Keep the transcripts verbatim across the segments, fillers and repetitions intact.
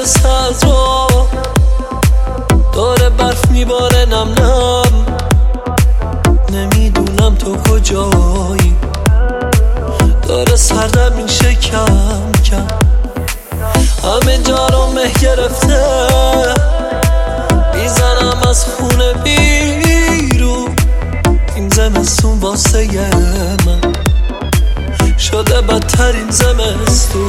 برسه از را داره برف میباره نم نم. نمیدونم تو کجایی، داره سردم میشه کم کم. همه جا رو مه گرفته، میزنم از خونه بیرون. این زمستون واسه من شده بدترین زمستون.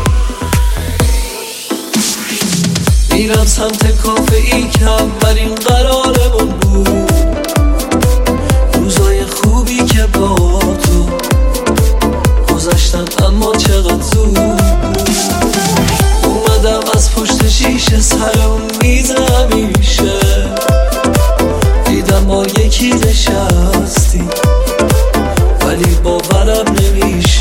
میرم سمت کافه ای که اولین قرارمون بود، روزای خوبی که با تو گذشتن اما چقدر زود. اومدم از پشت شیشه سرم میز همیشه، دیدم ما یکی نشستی ولی باورم نمیشه.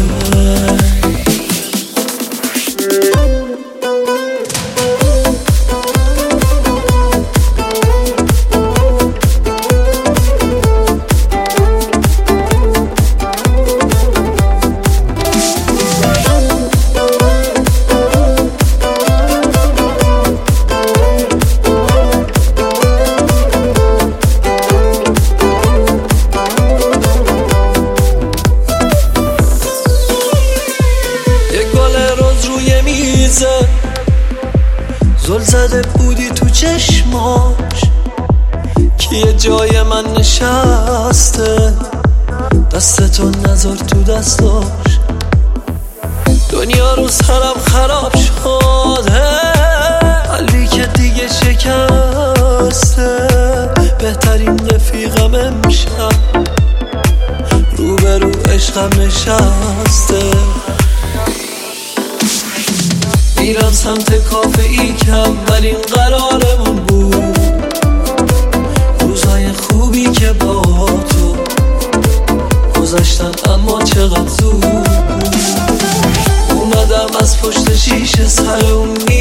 زل زده بودی تو چشماش که یه جای من نشسته، دستتو نذار تو دستاش. دنیا رو سرم خراب شده، قلبی که دیگه شکسته. بهترین رفیقم امشب روبرو عشقم نشسته. میرم سمت کافه ای که اولین قرارمون بود، روزای خوبی که با تو گذشتن اما چقدر زود. اومدم از پشت شیشه سرم